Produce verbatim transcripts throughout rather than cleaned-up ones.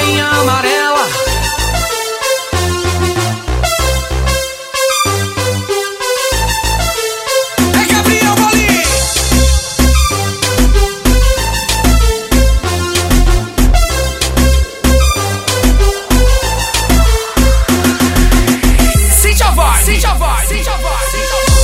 sainha amarela. É Gabriel Valim. Sente a voz, sente a voz, sente a voz, sente a voz.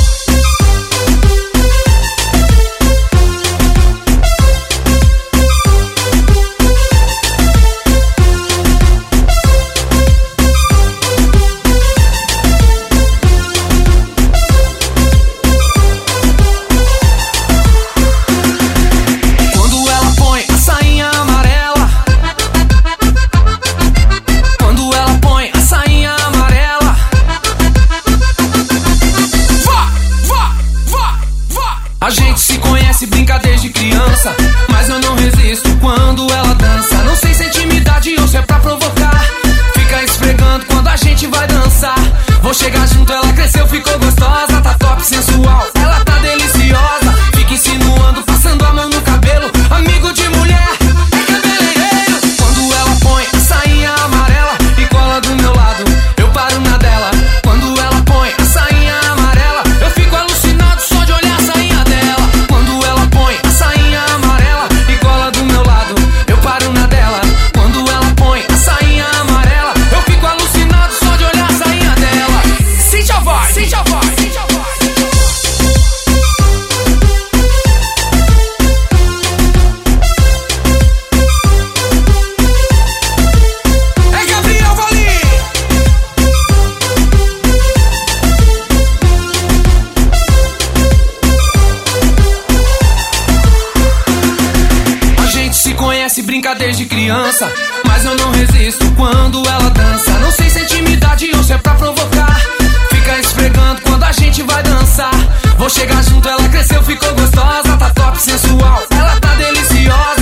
A gente se conhece, brinca desde criança, mas eu não resisto quando ela dança. Não sei se é intimidade ou se é pra provocar. Fica esfregando quando a gente vai dançar. Vou chegar junto, ela cresceu, ficou gostosa. Tá top, sensual, ela tá deliciosa. Fica insinuando, passando a mão no cabelo. Amigo de mulher, é cabeleireiro. Quando ela põe a sainha amarela e cola do meu lado, eu paro na dela. Quando ela põe a sainha amarela, eu fico alucinado só de olhar a sainha dela. Quando ela põe a sainha amarela e cola do meu lado, eu paro na dela. Quando ela põe a sainha amarela, eu fico alucinado só de olhar a sainha dela. Sente a voz, sente a voz, sente a voz. É Gabriel Valim. A gente se conhece, brinca desde criança, mas eu não resisto quando ela dança. Não sei se é intimidade ou se é pra provocar. Fica esfregando quando a gente vai dançar. Vou chegar junto, ela cresceu, ficou gostosa. Tá top, sensual, ela tá deliciosa.